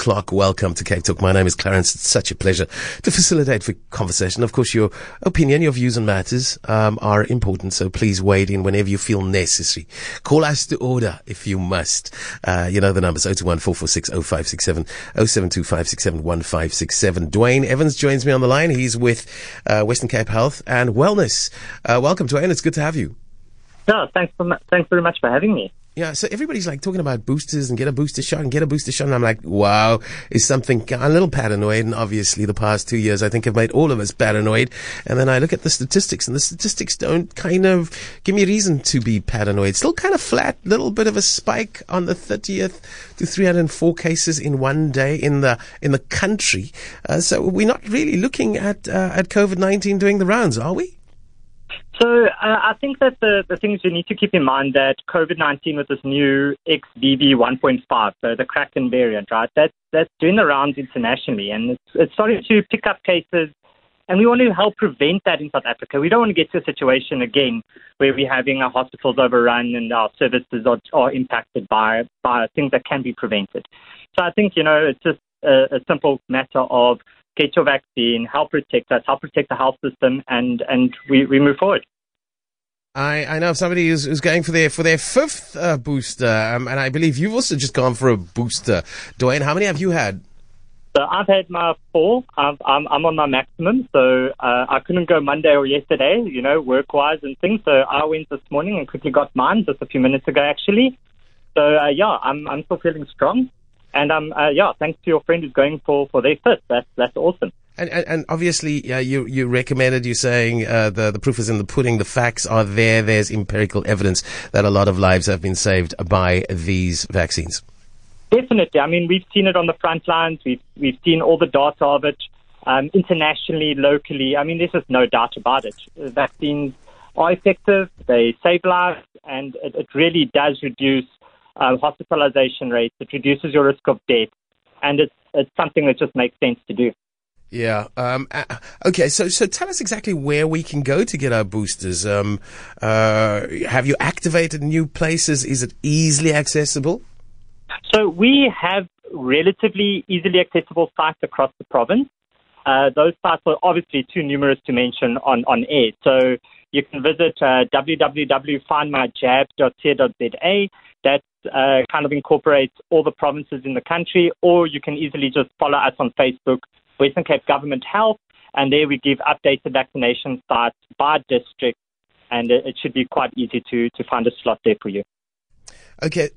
Clark. Welcome to Cape Talk. My name is Clarence. It's such a pleasure to facilitate the conversation. Of course, your opinion, your views on matters are important, so please wade in whenever you feel necessary. Call us to order if you must. You know the numbers, 021-446-0567, 072-567-1567. Dwayne Evans joins me on the line. He's with Western Cape Health and Wellness. Welcome, Dwayne. It's good to have you. No, thanks very much for having me. Yeah, so everybody's like talking about boosters and get a booster shot and get a booster shot. And I'm like, wow, is something a little paranoid. And obviously the past 2 years, I think, have made all of us paranoid. And then I look at the statistics and the statistics don't kind of give me reason to be paranoid. Still kind of flat, little bit of a spike on the 30th to 304 cases in one day in the country. So we're not really looking at COVID-19 doing the rounds, are we? So I think that the things you need to keep in mind that COVID-19 with this new XBB 1.5, so the Kraken variant, right, that's doing the rounds internationally, and it's starting to pick up cases, and we want to help prevent that in South Africa. We don't want to get to a situation again where we're having our hospitals overrun and our services are impacted by things that can be prevented. So I think, it's just a simple matter of get your vaccine, help protect us, help protect the health system, and we move forward. I know somebody who's going for their fifth booster, and I believe you've also just gone for a booster. Dwayne, how many have you had? So I've had my 4. I'm on my maximum, so I couldn't go Monday or yesterday, work-wise and things. So I went this morning and quickly got mine just a few minutes ago, actually. So I'm still feeling strong. And thanks to your friend who's going for their fifth. That's awesome. And obviously, you recommended, you're saying the proof is in the pudding. The facts are there. There's empirical evidence that a lot of lives have been saved by these vaccines. Definitely. I mean, we've seen it on the front lines. We've seen all the data of it internationally, locally. I mean, there's just no doubt about it. Vaccines are effective. They save lives, and it really does reduce hospitalization rates. It reduces your risk of death, and it's something that just makes sense to do. Yeah. Okay. So tell us exactly where we can go to get our boosters. Have you activated new places? Is it easily accessible? So we have relatively easily accessible sites across the province. Those sites are obviously too numerous to mention on air. So you can visit www.findmyjab.co.za. That kind of incorporates all the provinces in the country, or you can easily just follow us on Facebook, Western Cape Government Health, and there we give updated vaccination sites by district, and it should be quite easy to find a slot there for you. Okay,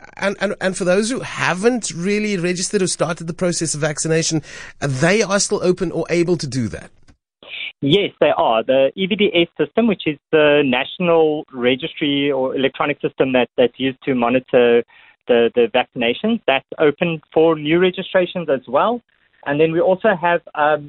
and for those who haven't really registered or started the process of vaccination, they are still open or able to do that? Yes, they are. The EVDS system, which is the national registry or electronic system that's used to monitor the vaccinations, that's open for new registrations as well. And then we also have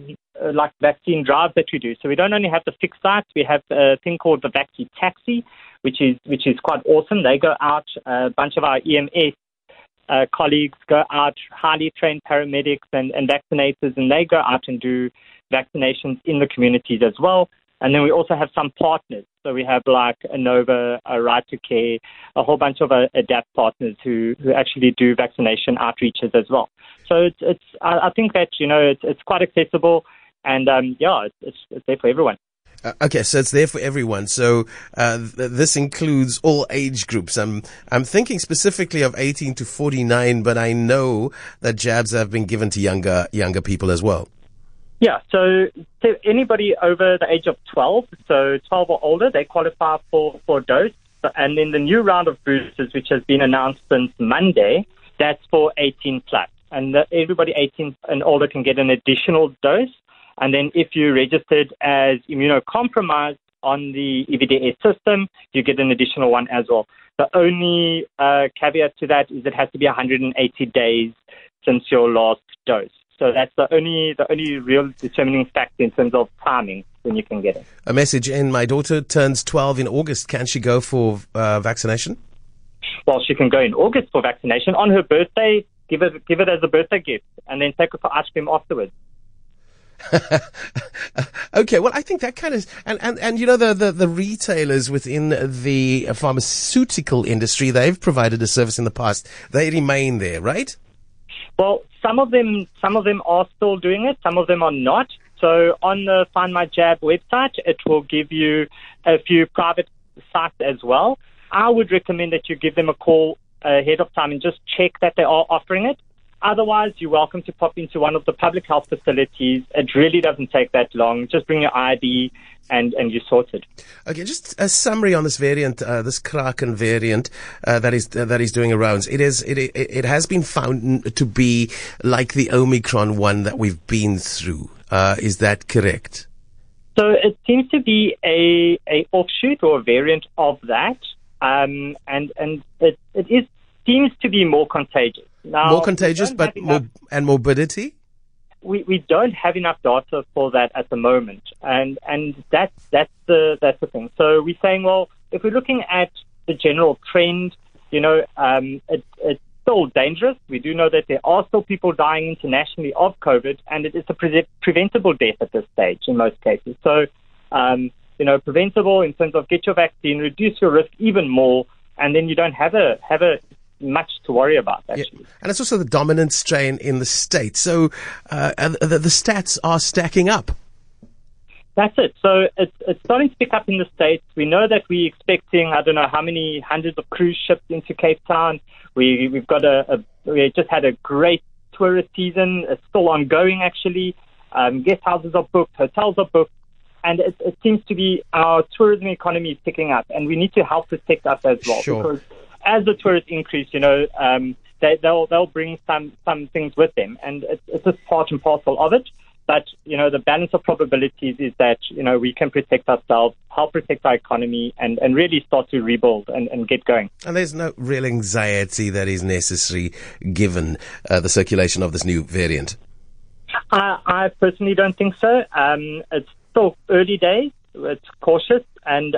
like vaccine drives that we do. So we don't only have the fixed sites, we have a thing called the Vaccine Taxi, which is quite awesome. They go out, a bunch of our EMS colleagues go out, highly trained paramedics and vaccinators, and they go out and do vaccinations in the communities as well. And then we also have some partners. So we have like Anova, a Right to Care, a whole bunch of ADAPT partners who actually do vaccination outreaches as well. So I think that, it's quite accessible, and it's there for everyone. Okay, so it's there for everyone. So this includes all age groups. I'm thinking specifically of 18 to 49, but I know that jabs have been given to younger people as well. Yeah, so anybody over the age of 12, so 12 or older, they qualify for a dose. And then the new round of boosters, which has been announced since Monday, that's for 18 plus. And everybody 18 and older can get an additional dose. And then if you registered as immunocompromised on the EVDS system, you get an additional one as well. The only caveat to that is it has to be 180 days since your last dose. So that's the only real determining factor in terms of timing when you can get it. A message in: my daughter turns 12 in August. Can she go for vaccination? Well, she can go in August for vaccination. On her birthday, give it as a birthday gift, and then take her for ice cream afterwards. Okay, well, I think that kind of, and the retailers within the pharmaceutical industry, they've provided a service in the past. They remain there, right? Well, some of them are still doing it. Some of them are not. So on the Find My Jab website, it will give you a few private sites as well. I would recommend that you give them a call ahead of time and just check that they are offering it. Otherwise, you're welcome to pop into one of the public health facilities. It really doesn't take that long. Just bring your ID and you're sorted. Okay, just a summary on this variant, this Kraken variant that is doing a rounds. It has been found to be like the Omicron one that we've been through. Is that correct? So it seems to be a offshoot or a variant of that, and it seems to be more contagious. Now, more contagious, but and morbidity? We don't have enough data for that at the moment, and that's the thing. So we're saying, well, if we're looking at the general trend, it's still dangerous. We do know that there are still people dying internationally of COVID, and it is a preventable death at this stage in most cases. So, preventable in terms of get your vaccine, reduce your risk even more, and then you don't have a much to worry about, actually. Yeah. And it's also the dominant strain in the States. So the stats are stacking up. That's it. So it's starting to pick up in the States. We know that we're expecting, I don't know how many hundreds of cruise ships into Cape Town. We've got we just had a great tourist season. It's still ongoing, actually. Guest houses are booked, hotels are booked. And it seems to be our tourism economy is picking up, and we need to help protect us as well. Sure. Because as the tourists increase, they'll bring some things with them, and it's just part and parcel of it. But, the balance of probabilities is that, we can protect ourselves, help protect our economy, and really start to rebuild and get going. And there's no real anxiety that is necessary given the circulation of this new variant. I personally don't think so. It's still early days. It's cautious, and,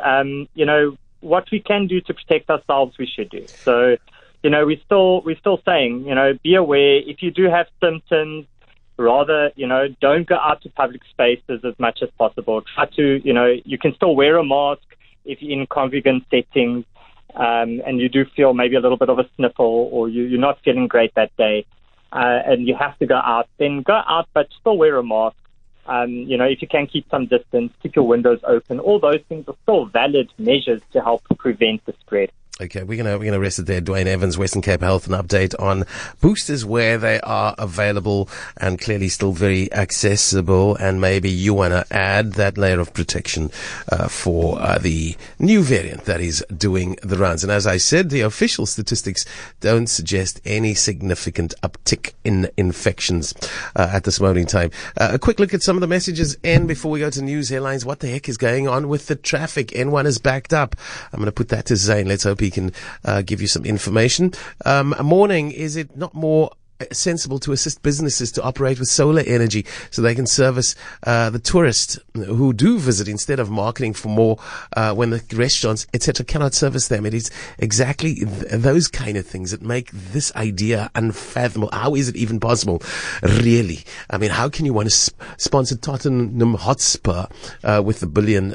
what we can do to protect ourselves, we should do. So, we're still saying, be aware. If you do have symptoms, rather, don't go out to public spaces as much as possible. Try to, you can still wear a mask if you're in congregant settings, and you do feel maybe a little bit of a sniffle, or you're not feeling great that day, and you have to go out, then go out, but still wear a mask. If you can keep some distance, keep your windows open, all those things are still valid measures to help prevent the spread. Okay, we're gonna rest it there. Dwayne Evans, Western Cape Health, an update on boosters, where they are available and clearly still very accessible. And maybe you want to add that layer of protection for the new variant that is doing the rounds. And as I said, the official statistics don't suggest any significant uptick in infections at this moment in time. A quick look at some of the messages, and before we go to news headlines, what the heck is going on with the traffic? N1 is backed up. I'm going to put that to Zane. Let's hope he can give you some information. Morning, is it not more sensible to assist businesses to operate with solar energy so they can service the tourists who do visit, instead of marketing for more when the restaurants, etc., cannot service them? It is exactly those kind of things that make this idea unfathomable. How is it even possible, really? I mean, how can you want to sponsor Tottenham Hotspur with R1 billion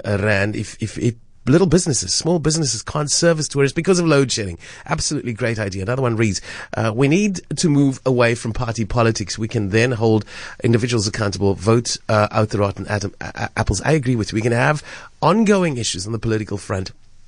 if little businesses, small businesses can't service tourists because of load shedding? Absolutely great idea. Another one reads, we need to move away from party politics. We can then hold individuals accountable, vote out the rotten apples. I agree with you. We can have ongoing issues on the political front.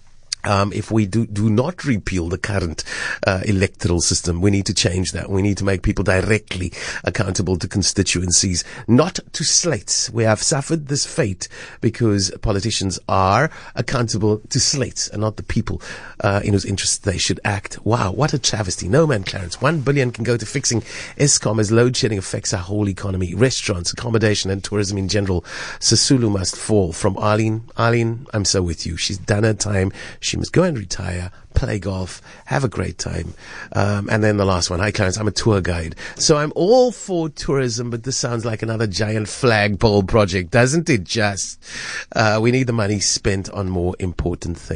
If we do not repeal the current electoral system, we need to change that. We need to make people directly accountable to constituencies, not to slates. We have suffered this fate because politicians are accountable to slates and not the people in whose interests they should act. Wow, what a travesty. No man, Clarence. 1 billion can go to fixing Eskom as load shedding affects our whole economy. Restaurants, accommodation and tourism in general. Sisulu must fall. From Arlene. Arlene, I'm so with you. She's done her time. She must go and retire, play golf, have a great time. And then the last one. Hi, Clarence. I'm a tour guide. So I'm all for tourism, but this sounds like another giant flagpole project, doesn't it? Just, we need the money spent on more important things.